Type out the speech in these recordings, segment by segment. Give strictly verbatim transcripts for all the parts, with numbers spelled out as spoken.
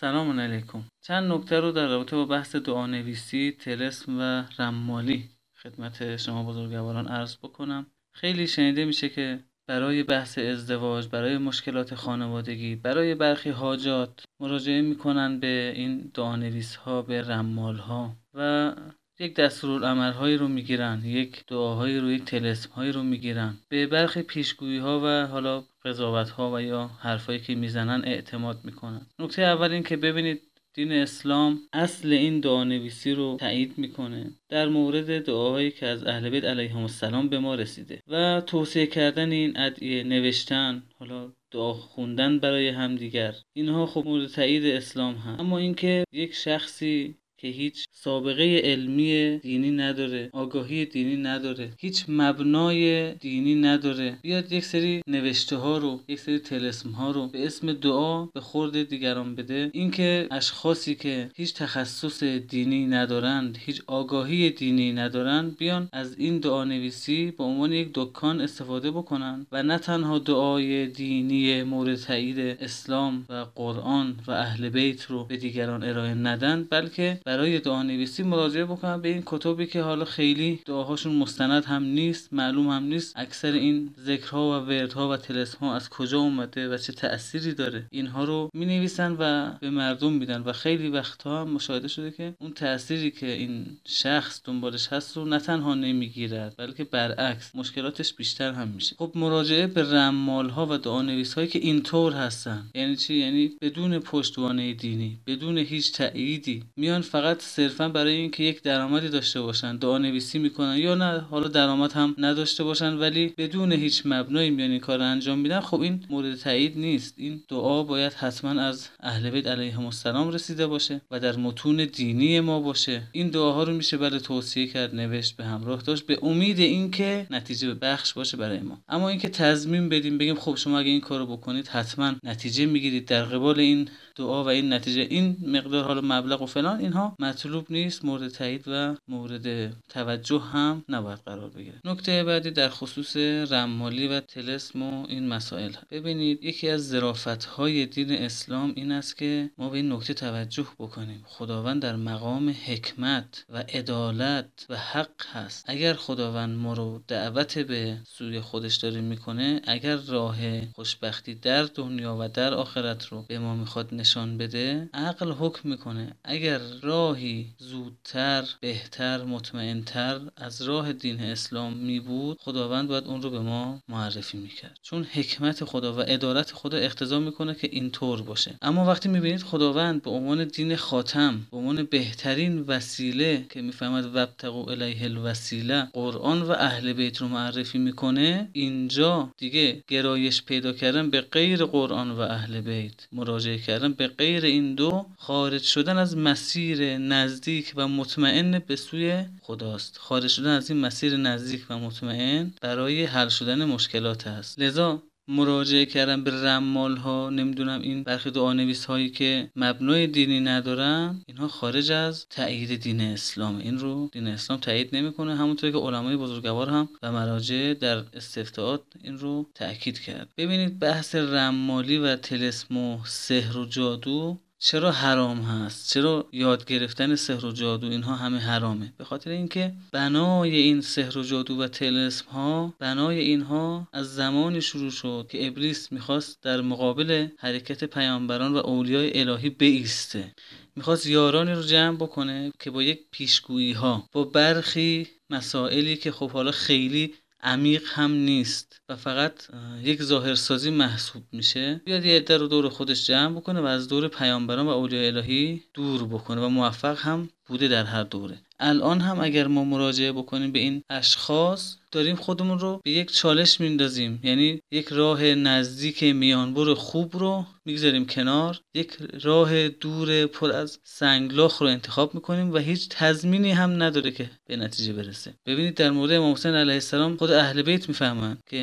سلام علیکم. چند نکته رو در رابطه با بحث دعانویسی، طلسم و رمالی خدمت شما بزرگواران عرض بکنم. خیلی شنیده میشه که برای بحث ازدواج، برای مشکلات خانوادگی، برای برخی حاجات مراجعه میکنن به این دعانویس‌ها، به رمال‌ها و یک دستورالعمل‌هایی رو میگیرن، یک دعاهایی رو، یک طلسم‌هایی رو میگیرن. به برخی پیشگویی‌ها و حالا قضاوت‌ها و یا حرفایی که میزنن اعتماد میکنن. نکته اول این که ببینید دین اسلام اصل این دعانویسی رو تایید میکنه در مورد دعاهایی که از اهل بیت علیهم السلام به ما رسیده و توصیه کردن این ادعیه، نوشتن، حالا دعا خوندن برای همدیگر، اینها خب مورد تایید اسلام هست. اما اینکه یک شخصی که هیچ سابقه علمی دینی نداره، آگاهی دینی نداره، هیچ مبنای دینی نداره، بیاد یک سری نوشته ها رو، یک سری طلسم ها رو به اسم دعا به خورد دیگران بده، اینکه اشخاصی که هیچ تخصص دینی ندارند، هیچ آگاهی دینی ندارند، بیان از این دعا نویسی به عنوان یک دکان استفاده بکنن و نه تنها دعای دینی مورد تایید اسلام و قرآن و اهل بیت رو به دیگران ارائه ندن، بلکه برای دعا نویسی مراجعه بکنن به این کتبی که حالا خیلی دعاهاشون مستند هم نیست، معلوم هم نیست اکثر این ذکرها و وردها و طلسم‌ها از کجا اومده و چه تأثیری داره، اینها رو می‌نویسن و به مردم میدن و خیلی وقتها هم مشاهده شده که اون تأثیری که این شخص دنبالش هست رو نه تنها نمیگیرد بلکه برعکس مشکلاتش بیشتر هم میشه. خب مراجعه به رمال‌ها و دعا نویس‌هایی که اینطور هستن یعنی چی؟ یعنی بدون پشتوانه دینی، بدون هیچ تأییدی میان فقط صرفا برای اینکه یک درآمدی داشته باشن دعا نویسی میکنن، یا نه حالا درآمد هم نداشته باشن ولی بدون هیچ مبنایی میان این کار انجام میدن. خب این مورد تایید نیست. این دعا باید حتما از اهل بیت علیهم السلام رسیده باشه و در متون دینی ما باشه. این دعاها رو میشه بله توصیه کرد، نوشت، به همراه داشت، به امید اینکه نتیجه بخش باشه برای ما. اما اینکه تضمین بدیم بگیم خب شما اگه این کارو بکنید حتما نتیجه میگیرید در قبال این دعا و این نتیجه این مقدار حالا مبلغ و فلان، اینها مطلوب نیست، مورد تایید و مورد توجه هم نباید قرار بگیره. نکته بعدی در خصوص رمالی و طلسم و این مسائل. ببینید یکی از ظرافت‌های دین اسلام این است که ما به این نکته توجه بکنیم. خداوند در مقام حکمت و عدالت و حق هست. اگر خداوند ما رو دعوت به سوی خودش داره میکنه، اگر راه خوشبختی در دنیا و در آخرت رو به ما میخواد نشان بده، عقل حکم میکنه. اگر راهی زودتر، بهتر، مطمئنتر از راه دین اسلام می بود، خداوند باید اون رو به ما معرفی میکرد، چون حکمت خدا و عدالت خدا اقتضا میکنه که اینطور باشه. اما وقتی میبینید خداوند به عنوان دین خاتم، به عنوان بهترین وسیله که میفهمد وابتغوا الیه الوسیله، قرآن و اهل بیت رو معرفی میکنه، اینجا دیگه گرایش پیدا کردن به غیر قرآن و اهل بیت، مراجعه کردن به غیر این دو، خارج شدن از مسیر نزدیک و مطمئن به سوی خداست. خارج شدن از این مسیر نزدیک و مطمئن برای حل شدن مشکلات هست. لذا مراجعه کردن به رمال ها، نمیدونم این برخی دعا نویس هایی که مبنای دینی ندارن، اینها خارج از تأیید دین اسلام. این رو دین اسلام تأیید نمیکنه، همونطور که علمای بزرگوار هم و مراجع در استفتاءات این رو تأکید کرد. ببینید بحث رمالی و طلسم و سحر و جادو چرا حرام هست؟ چرا یاد گرفتن سحر و جادو اینها همه حرامه؟ به خاطر اینکه بنای این سحر و جادو و طلسم ها، بنای اینها از زمانی شروع شد که ابلیس میخواست در مقابل حرکت پیامبران و اولیای الهی بایسته. میخواست یارانی رو جمع بکنه که با یک پیشگویی ها، با برخی مسائلی که خب حالا خیلی عمیق هم نیست و فقط یک ظاهرسازی محسوب میشه، بیاد یه عده رو دور خودش جمع بکنه و از دور پیامبران و اولیاء الهی دور بکنه و موفق هم بوده در هر دوره. الان هم اگر ما مراجعه بکنیم به این اشخاص، داریم خودمون رو به یک چالش میندازیم، یعنی یک راه نزدیک میانبر خوب رو میگذاریم کنار، یک راه دور پر از سنگلاخ رو انتخاب میکنیم و هیچ تضمینی هم نداره که به نتیجه برسه. ببینید در مورد امام حسین علیه السلام خود اهل بیت میفهمن که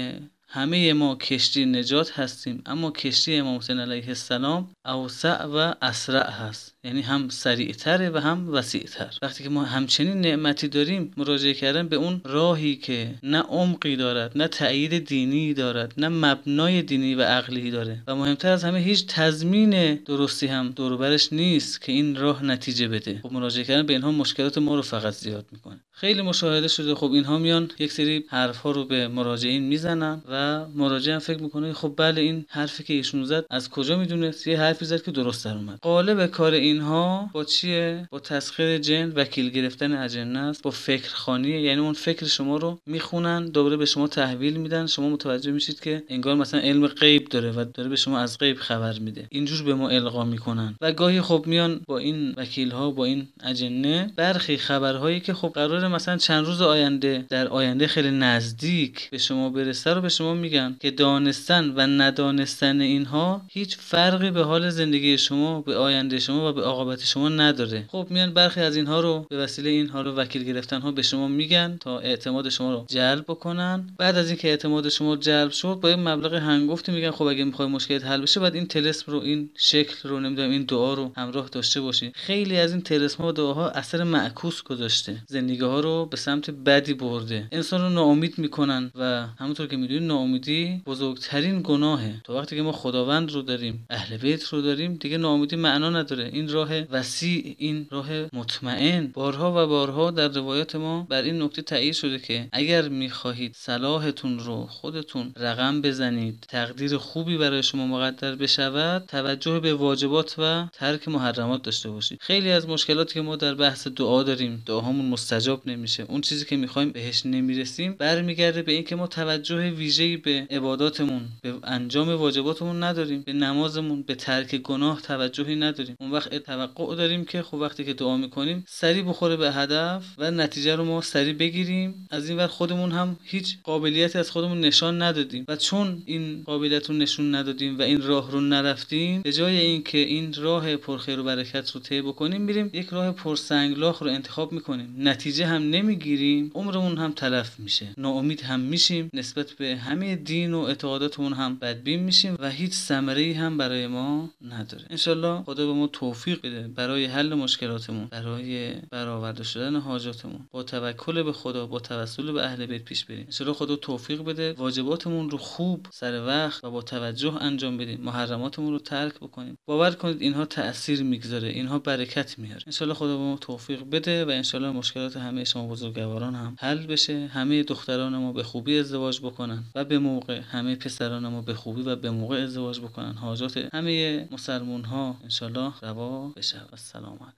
همه ما کشتی نجات هستیم، اما کشتی امام حسین علیه السلام اوسع و اسرع هست، یعنی هم سریعتره و هم وسیعتر. وقتی که ما همچنین نعمتی داریم، مراجعه کردن به اون راهی که نه عمقی دارد، نه تأیید دینی دارد، نه مبنای دینی و عقلی داره و مهمتر از همه هیچ تضمین درستی هم دور و برش نیست که این راه نتیجه بده. خب مراجعه کردن به اینها مشکلات ما رو فقط زیاد میکنه. خیلی مشاهده شده خب اینها میان یک سری حرفا رو به مراجعین میزنن و مراجع هم فکر میکنه خب بله این حرفی که ایشون زد از کجا میدونست؟ یه حرفی زد که درست در اومد. غالب کار اینها با چیه؟ با تسخیر جن، وکیل گرفتن اجنه است، با فکر خانیه. یعنی اون فکر شما رو میخونن، دوباره به شما تحویل میدن، شما متوجه میشید که انگار مثلا علم غیب داره و داره به شما از غیب خبر میده. اینجور به ما القا میکنن و گاهی خب میان با این وکیل ها، با این اجنه، برخی خبرهایی که خب قراره مثلا چند روز آینده، در آینده خیلی نزدیک به شما برسه رو به شما میگن که دانستن و ندانستن اینها هیچ فرقی به حال زندگی شما، به آینده شما و به عاقبت شما نداره. خب میان برخی از اینها رو به وسیله اینها رو وکیل گرفتن ها به شما میگن تا اعتماد شما رو جلب بکنن. بعد از اینکه اعتماد شما جلب شد، با یه مبلغ هنگفتی میگن خب اگه میخوای مشکلت حل بشه، بعد این طلسم رو، این شکل رو، نمیدونم این دعا رو همراه داشته باشی. خیلی از این طلسم ها و دعاها اثر معکوس گذاشته، زندگی ها رو به سمت بدی برده، انسان رو ناامید میکنن و همونطور که میدونید ناامیدی بزرگترین گناهه. تا وقتی که ما خداوند رو داریم، اهل بیت رو داریم، دیگه ناامیدی معنا نداره. این راه وسیع، این راه مطمئن، بارها و بارها در روایات ما بر این نکته تأیید شده که اگر میخواهید صلاحتون رو خودتون رقم بزنید، تقدیر خوبی برای شما مقدر بشود، توجه به واجبات و ترک محرمات داشته باشید. خیلی از مشکلاتی که ما در بحث دعا داریم، دعاهامون مستجاب نمیشه، اون چیزی که میخوایم بهش نمیرسیم، برمیگرده به اینکه ما توجه ویژه‌ای به عباداتمون، به انجام واجباتمون نداریم، به نمازمون، به ترک گناه توجهی نداریم. اون وقت توقع داریم که خب وقتی که دعا میکنیم سریع بخوره به هدف و نتیجه رو ما سریع بگیریم. از این ور خودمون هم هیچ قابلیتی از خودمون نشان ندادیم و چون این قابلیت رو نشون ندادیم و این راه رو نرفتیم، به جای اینکه این راه پرخیر و برکت رو طی بکنیم، میریم یک راه پرسنگلاخ رو انتخاب میکنیم، نتیجه هم نمیگیریم، عمرمون هم تلف میشه، ناامید هم میشیم، نسبت به همه دین و اعتقاداتمون هم بدبین میشیم و هیچ ثمره‌ای هم برای ما نداره. انشالله خدا به ما توفیق بده برای حل مشکلاتمون، برای برآورده شدن حاجاتمون، با توکل به خدا، با توسل به اهل بیت پیش بریم. انشالله خدا توفیق بده واجباتمون رو خوب سر وقت و با توجه انجام بدیم، محرماتمون رو ترک بکنیم. باور کنید اینها تأثیر میگذاره، اینها برکت میاره. انشالله خدا به ما توفیق بده و انشالله مشکلات همه شما بزرگواران هم حل بشه، همه دختران ما به خوبی ازدواج بکنن و به موقع، همه پسران ما به خوبی و به موقع ازدواج بکنن، حاجات همه مسلمان ها انشالله روا بشه. السلام علیکم.